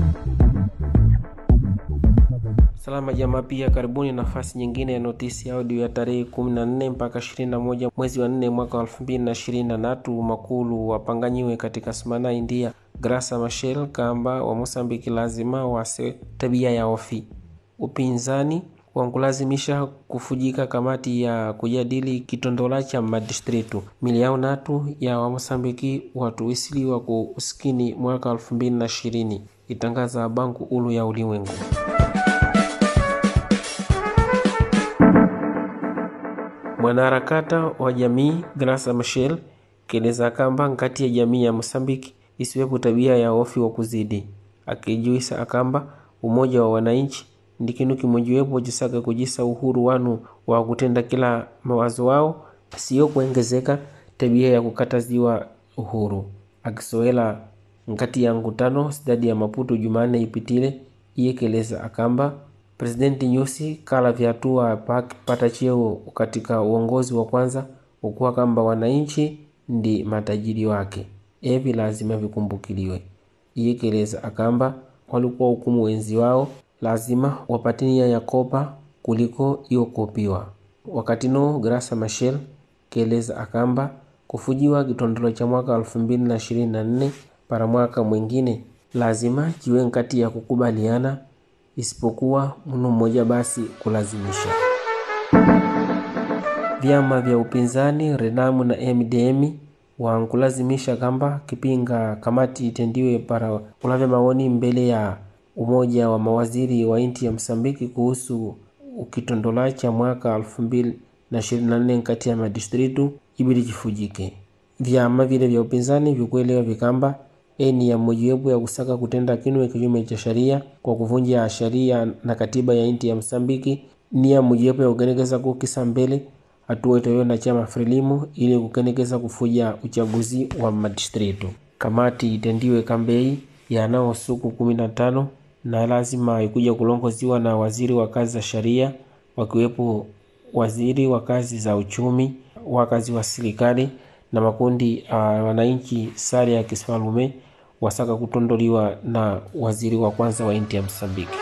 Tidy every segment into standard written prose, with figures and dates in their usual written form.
Salama jamaa, pia karibuni nafasi nyingine ya notisi audio ya tarehe 14 mpaka 21 mwezi wa 4 mwaka 2023. Makulu wapanganyiwe katika Sumana India. Graça Machel kamba wa Mosambiki lazima wase tabia ya ofi. Upinzani wankulazimisha kufujika kamati ya kujadili kitondola cha madistritu. Milioni 3 ya wa Mosambiki watuwisiliwa ku uskini mwaka 2020, itangaza Banku Ulu ya Ulimwengu. Mwanaharakata wa jamii Graça Machel keleza kamba nkati ya jamii ya Mosambiki isiwepo tabia ya ofi wa kuzidi, akijuisa akamba umoja wa wananchi ndikinu kimojiwepo jisaka kujisa uhuru wanu wa kutenda kila mawazo wao, sio kuongezeka tabia ya kukataziwa uhuru. Akisoela nkati ya ngutano sidadi ya Maputo Jumane ipitile, iye keleza akamba Presidenti Nyusi kala vyatua pata cheo katika uongozi wa kwanza ukuwa kamba wananchi ndi matajiri wake, evi lazima vikumbukiliwe. Iye keleza akamba walikuwa hukumu wenzi wao lazima wapatinia ya kopa kuliko iyo kopiwa. Wakati no Graça Machel keleza akamba kufujiwa kitondolo cha mwaka 2024 para mwaka mwingine lazima jiwe nkati ya kukubaliana, isipokuwa munu mmoja basi kulazimisha. Vyama vya upinzani Renamu na MDM wankulazimisha kamba kipinga kamati itendiwe para kulavya maoni mbele ya umoja wa mawaziri wa inti ya Msambiki kuhusu ukitondola cha mwaka 2024 nkati ya madistritu ibili jifujike. Vyama vile vya upinzani vikuelewa vikamba eni ya mojiwepo ya kusaka kutenda kinwe kinyume cha sharia kwa kuvunja sharia na katiba ya inti ya Msambiki, ni ya mojiwepo ya kukenekeza kukisa mbele hatua itoyo na chama Frelimu ili kukenekeza kufuja uchaguzi wa madistritu. Kamati itendiwe kambei ya nao suku 15 na lazima ikuja kulongoziwa na waziri wa kazi za sharia, wakiwepo waziri wa kazi za uchumi, wakazi wa serikali na makundi wananchi sare ya kisfalume wasaka kutondoliwa na waziri wa kwanza wa inti ya Msambiki.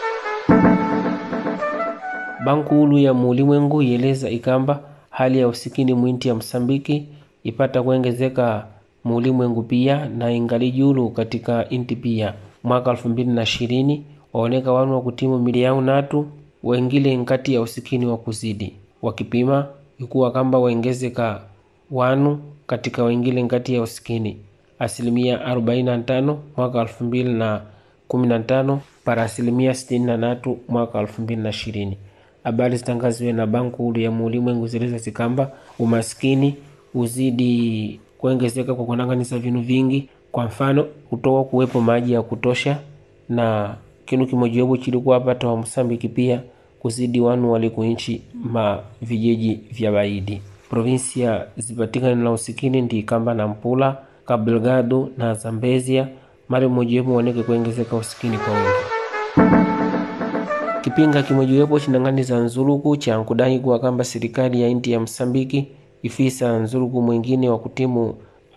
Banku Ulu ya Ulimwengu yeleza ikamba hali ya usikini mwinti ya Msambiki ipata kuongezeka ulimwengu pia na ingali julu katika inti pia. Mwaka 2020 waoneka wanu wa kutimu milioni 3 wengile nkati ya usikini wa kuzidi, wakipima ikuwa kamba waongezeka wanu katika wengile nkati ya usikini 45% mwaka 2015 para 63% mwaka 2020. Habari zitangaziwe na Banku Ulu ya Ulimwengu zileza zikamba umaskini uzidi kuongezeka kwa kunanganisa vinu vingi, kwa mfano kutoa kuwepo maji ya kutosha na kinu kimojiwepo chilikuwa hapata wa Msambiki pia kuzidi wanu walikuinchi vijiji vya baidi. Provinsia zipatika na usikini ndi kamba na Mpula, Cabo Delgado na Zambezia mara mojiwepo waneke kuongezeka usikini kwa wingi. Kipinga kimojiwepo chinangani za Nzuluku cha nkudai kwa kamba serikali ya inti ya Msambiki ifisa Nzuluku mwingine wa kutimu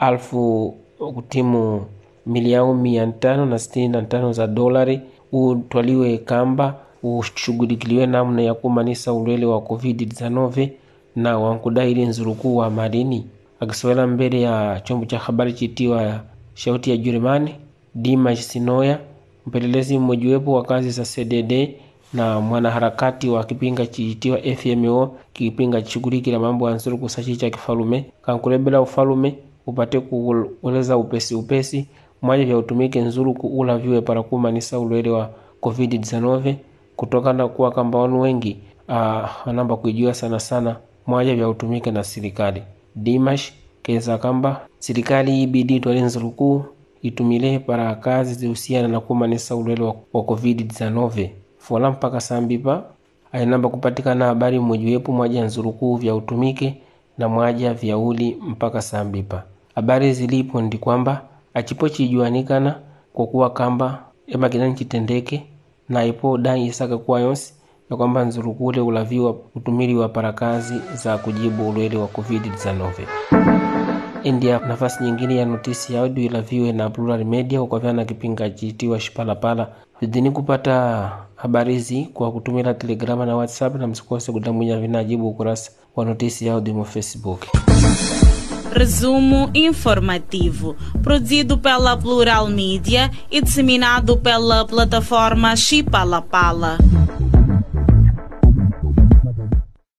milioni 565 za dolari utwaliwe kamba ushughulikiliwe namna ya kumanisa ulwele wa COVID-19 na wankudai ili Nzuluku wa marini. Akiswela mbele ya chombo cha habari chitiwa Shauti ya Jerumani, Dimash Sinoya, mpelelezi mmojiwepo wa kazi za CDD na mwanaharakati wa kipinga chitiwa FMO, kipinga chishughulikila mambo ya Nzuluku sachicha kifalume, kankulebela ufalume upate kueleza upesi mwaje vya utumike Nzuluku ula viwe para kumanisa ulwele wa COVID-19 kutokana kuwa kamba wanu wengi wanamba kujua sana mwaje vya utumike na serikali. Dimash keza kamba serikali ibidi twale Nzuluku itumile para kazi zihusiana na kumanisa ulwele wa COVID-19 fola mpaka sambipa ainamba kupatika na habari mmojiwepo mwaja Nzuluku vya utumike na mwaja vya uli mpaka sambipa. Habari zilipo ndi kwamba achipochi juanikana kwa kuwa kamba ema kinani chitendeke na ipo dai isaka kwa yonsi ya kwamba Nzuluku ule ulaviwa utumili wa para kazi za kujibu ulwele wa COVID-19. India nafasi nyingine ya notisi ya audio ilaviwe na Plural Media ukavyana kipinga chitiwa Shipalapala. Vidini kupata habari hizi kwa kutumia Telegrama na WhatsApp, na msikose kudambunya vinajibu ukurasa wa notisi ya audio mu Facebook. Resumo informativo, produzido pela Plural Media e disseminado pela plataforma Shipalapala.